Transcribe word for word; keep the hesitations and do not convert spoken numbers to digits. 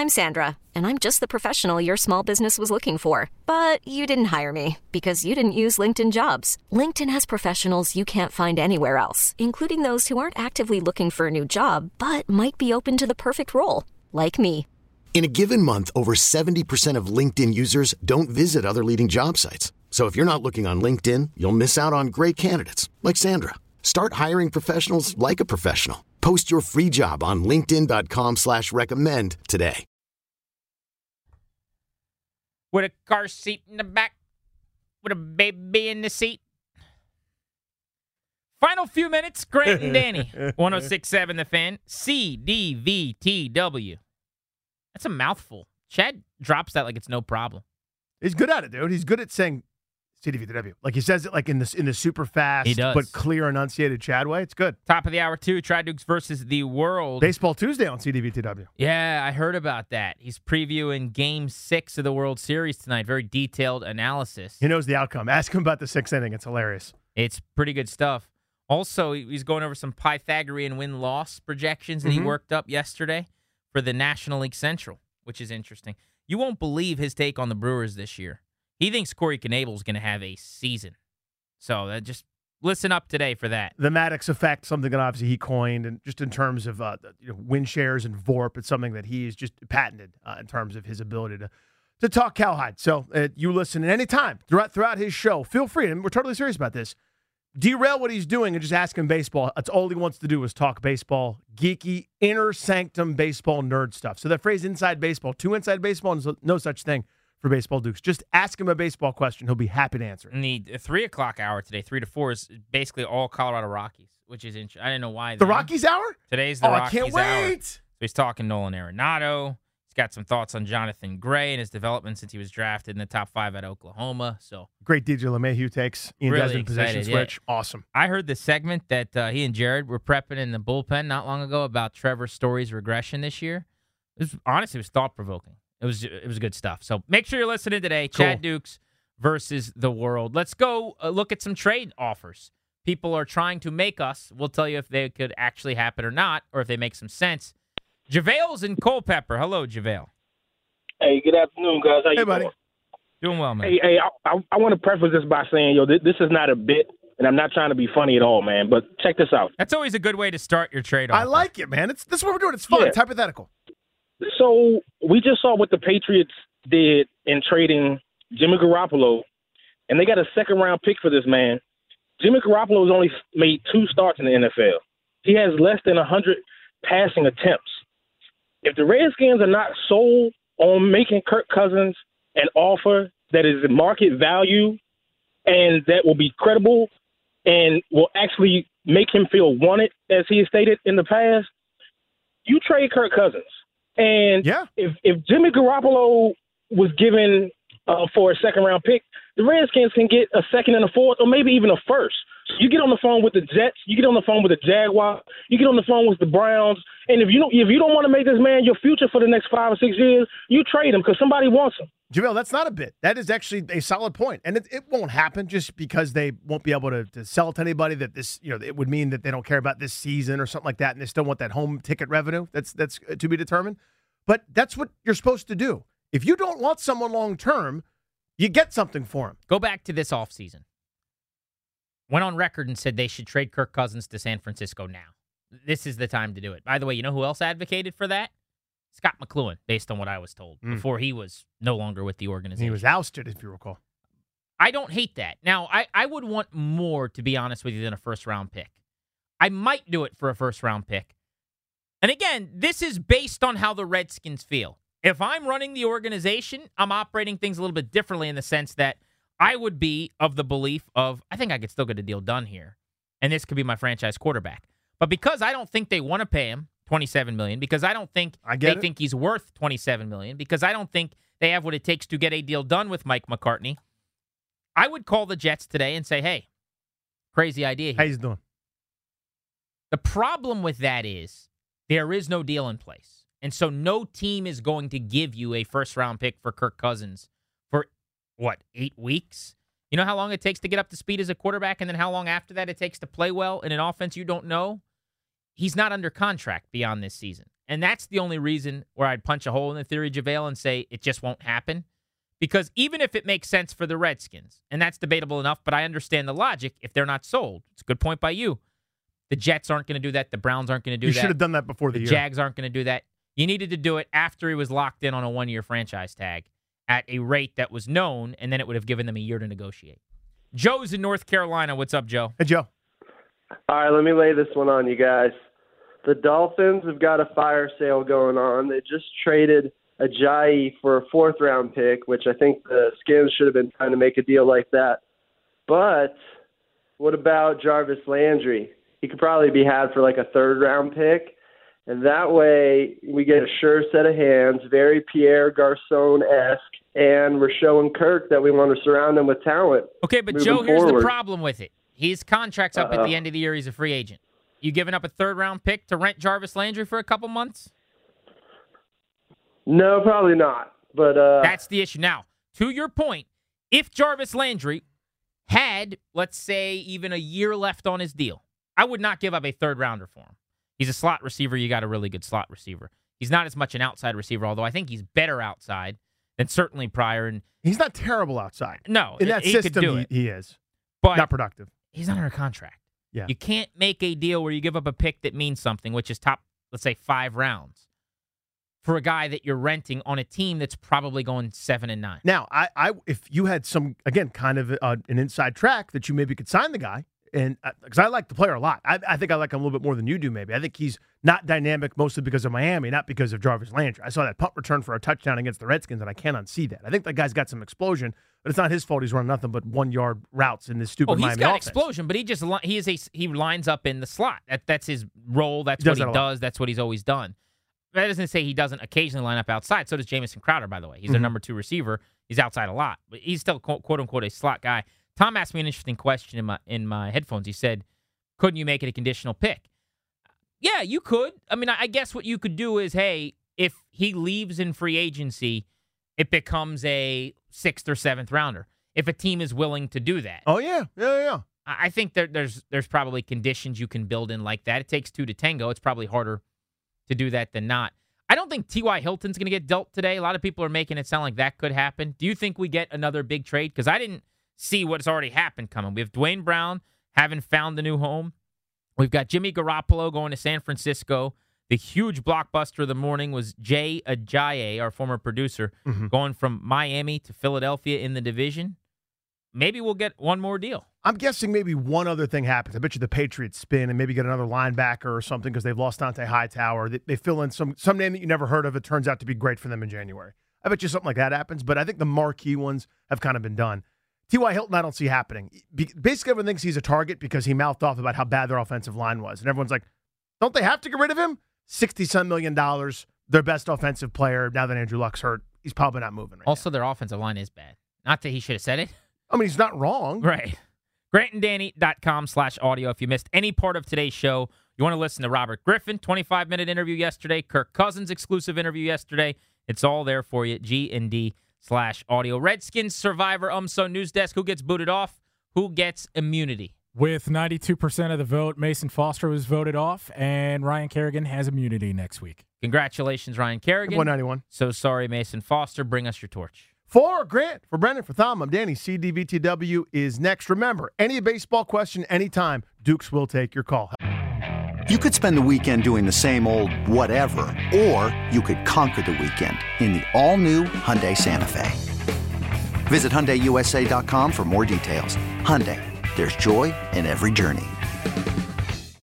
I'm Sandra, and I'm just the professional your small business was looking for. But you didn't hire me because you didn't use LinkedIn Jobs. LinkedIn has professionals you can't find anywhere else, including those who aren't actively looking for a new job, but might be open to the perfect role, like me. In a given month, over seventy percent of LinkedIn users don't visit other leading job sites. So if you're not looking on LinkedIn, you'll miss out on great candidates like Sandra. Start hiring professionals like a professional. Post your free job on linkedin.com slash recommend today. With a car seat in the back, with a baby in the seat. Final few minutes, Grant and Danny. one oh six point seven The Fan, C D V T W. That's a mouthful. Chad drops that like it's no problem. He's good at it, dude. He's good at saying C D V T W. Like he says it like in the, in the super fast He does. but clear enunciated Chad way. It's good. Top of the hour, two, Tri-Dukes versus the World. Baseball Tuesday on C D V T W. Yeah, I heard about that. He's previewing Game six of the World Series tonight. Very detailed analysis. He knows the outcome. Ask him about the sixth inning. It's hilarious. It's pretty good stuff. Also, he's going over some Pythagorean win-loss projections that Mm-hmm. he worked up yesterday for the National League Central, which is interesting. You won't believe his take on the Brewers this year. He thinks Corey Knebel is going to have a season. So uh, just listen up today for that. The Maddox effect, something that obviously he coined, and just in terms of uh, you know, win shares and V O R P, it's something that he's just patented uh, in terms of his ability to to talk cowhide. So uh, you listen at any time throughout throughout his show. Feel free, and we're totally serious about this. Derail what he's doing and just ask him baseball. That's all he wants to do is talk baseball, geeky, inner sanctum baseball nerd stuff. So that phrase inside baseball, two inside baseball, and no such thing for Baseball Dukes. Just ask him a baseball question. He'll be happy to answer it. And the three o'clock hour today, three to four, is basically all Colorado Rockies, which is interesting. I didn't know why. The then. Rockies hour? Today's the oh, Rockies I can't hour. wait. So he's talking Nolan Arenado. He's got some thoughts on Jonathan Gray and his development since he was drafted in the top five at Oklahoma. So Great D J LeMahieu takes. Ian Really Desmond position excited, yeah. switch. Awesome. I heard the segment that uh, he and Jared were prepping in the bullpen not long ago about Trevor Story's regression this year. It was, honestly, it was thought-provoking. It was it was good stuff. So make sure you're listening today. Cool. Chad Dukes versus the World. Let's go uh, look at some trade offers. People are trying to make us. We'll tell you if they could actually happen or not, or if they make some sense. JaVale's in Culpeper. Hello, JaVale. Hey, good afternoon, guys. How you Hey, buddy. doing? Doing well, man. Hey, hey, I, I, I want to preface this by saying, yo, this, this is not a bit, and I'm not trying to be funny at all, man. But check this out. That's always a good way to start your trade offer. I like it, man. It's This is what we're doing. It's fun. Yeah. It's hypothetical. So we just saw what the Patriots did in trading Jimmy Garoppolo, and they got a second round pick for this man. Jimmy Garoppolo has only made two starts in the N F L. He has less than one hundred passing attempts. If the Redskins are not sold on making Kirk Cousins an offer that is market value and that will be credible and will actually make him feel wanted, as he has stated in the past, you trade Kirk Cousins. And Yeah. if, if Jimmy Garoppolo was given uh, for a second-round pick, the Redskins can get a second and a fourth or maybe even a first. You get on the phone with the Jets, you get on the phone with the Jaguars, you get on the phone with the Browns, and if you don't, if you don't want to make this man your future for the next five or six years, you trade him because somebody wants him. JaVale, that's not a bit. That is actually a solid point. And it, it won't happen just because they won't be able to, to sell it to anybody that this, you know, it would mean that they don't care about this season or something like that, and they still want that home ticket revenue. That's that's to be determined. But that's what you're supposed to do. If you don't want someone long term, you get something for him. Go back to this offseason. Went on record and said they should trade Kirk Cousins to San Francisco now. This is the time to do it. By the way, you know who else advocated for that? Scott McLuhan, based on what I was told, Mm. before he was no longer with the organization. He was ousted, if you recall. I don't hate that. Now, I, I would want more, to be honest with you, than a first-round pick. I might do it for a first-round pick. And again, this is based on how the Redskins feel. If I'm running the organization, I'm operating things a little bit differently in the sense that I would be of the belief of, I think I could still get a deal done here, and this could be my franchise quarterback. But because I don't think they want to pay him twenty-seven million dollars, because I don't think I get they it. think he's worth twenty-seven million dollars, because I don't think they have what it takes to get a deal done with Mike McCartney, I would call the Jets today and say, hey, crazy idea here. How you doing? The problem with that is there is no deal in place. And so no team is going to give you a first-round pick for Kirk Cousins for, what, eight weeks? You know how long it takes to get up to speed as a quarterback, and then how long after that it takes to play well in an offense you don't know? He's not under contract beyond this season. And that's the only reason where I'd punch a hole in the theory, JaVale, and say it just won't happen. Because even if it makes sense for the Redskins, and that's debatable enough, but I understand the logic if they're not sold. It's a good point by you. The Jets aren't going to do that. The Browns aren't going to do you that. You should have done that before the, the year. Jags aren't going to do that. You needed to do it after he was locked in on a one-year franchise tag at a rate that was known, and then it would have given them a year to negotiate. Joe's in North Carolina. What's up, Joe? Hey, Joe. All right, let me lay this one on you guys. The Dolphins have got a fire sale going on. They just traded Ajayi for a fourth-round pick, which I think the Skins should have been trying to make a deal like that. But what about Jarvis Landry? He could probably be had for like a third-round pick. And that way we get a sure set of hands, very Pierre Garçon-esque, and we're showing Kirk that we want to surround him with talent. Okay, but Joe, here's forward. the problem with it. His contract's up Uh-oh. at the end of the year. He's a free agent. You giving up a third-round pick to rent Jarvis Landry for a couple months? No, probably not. But uh, that's the issue. Now, to your point, if Jarvis Landry had, let's say, even a year left on his deal, I would not give up a third-rounder for him. He's a slot receiver. You got a really good slot receiver. He's not as much an outside receiver, although I think he's better outside than certainly Pryor. And he's not terrible outside. No, in that he system, could do he, it. he is. But not productive. He's not under contract. Yeah. You can't make a deal where you give up a pick that means something, which is top, let's say, five rounds, for a guy that you're renting on a team that's probably going seven and nine. Now, I, I if you had some, again, kind of uh, an inside track that you maybe could sign the guy, and because uh, I like the player a lot. I, I think I like him a little bit more than you do, maybe. I think he's not dynamic mostly because of Miami, not because of Jarvis Landry. I saw that punt return for a touchdown against the Redskins, and I can't unsee that. I think that guy's got some explosion, but it's not his fault he's running nothing but one-yard routes in this stupid oh, he's Miami got offense. explosion, but he just li- he is a he lines up in the slot. That that's his role. That's He what does he that a does. That's what he's always done. That doesn't say he doesn't occasionally line up outside. So does Jamison Crowder, by the way. He's their Mhm. number two receiver. He's outside a lot, but he's still quote, quote unquote a slot guy. Tom asked me an interesting question in my in my headphones. He said, "Couldn't you make it a conditional pick?" Yeah, you could. I mean, I guess what you could do is, hey, if he leaves in free agency, it becomes a sixth or seventh rounder. If a team is willing to do that. Oh, yeah. Yeah, yeah. I think there, there's there's probably conditions you can build in like that. It takes two to tango. It's probably harder to do that than not. I don't think T Y. Hilton's going to get dealt today. A lot of people are making it sound like that could happen. Do you think we get another big trade? Because I didn't see what's already happened coming. We have Dwayne Brown having found the new home. We've got Jimmy Garoppolo going to San Francisco. The huge blockbuster of the morning was Jay Ajayi, our former producer, Mm-hmm. going from Miami to Philadelphia in the division. Maybe we'll get one more deal. I'm guessing maybe one other thing happens. I bet you the Patriots spin and maybe get another linebacker or something because they've lost Dante Hightower. They, they fill in some some name that you never heard of. It turns out to be great for them in January. I bet you something like that happens, but I think the marquee ones have kind of been done. T Y. Hilton, I don't see happening. Be- basically, everyone thinks he's a target because he mouthed off about how bad their offensive line was. And everyone's like, don't they have to get rid of him? sixty-some million dollars, their best offensive player. Now that Andrew Luck's hurt, he's probably not moving right Also, now. their offensive line is bad. Not that he should have said it. I mean, he's not wrong. Right. grant and danny dot com slash audio. If you missed any part of today's show, you want to listen to Robert Griffin, twenty-five minute interview yesterday, Kirk Cousins exclusive interview yesterday. It's all there for you, G and D slash audio. Redskins Survivor UMSO News Desk. Who gets booted off? Who gets immunity? With ninety-two percent of the vote, Mason Foster was voted off, and Ryan Kerrigan has immunity next week. Congratulations, Ryan Kerrigan. one ninety-one. So sorry, Mason Foster. Bring us your torch. For Grant, for Brendan, for Thom, I'm Danny. C D V T W is next. Remember, any baseball question, anytime, Dukes will take your call. You could spend the weekend doing the same old whatever, or you could conquer the weekend in the all-new Hyundai Santa Fe. Visit Hyundai U S A dot com for more details. Hyundai, there's joy in every journey.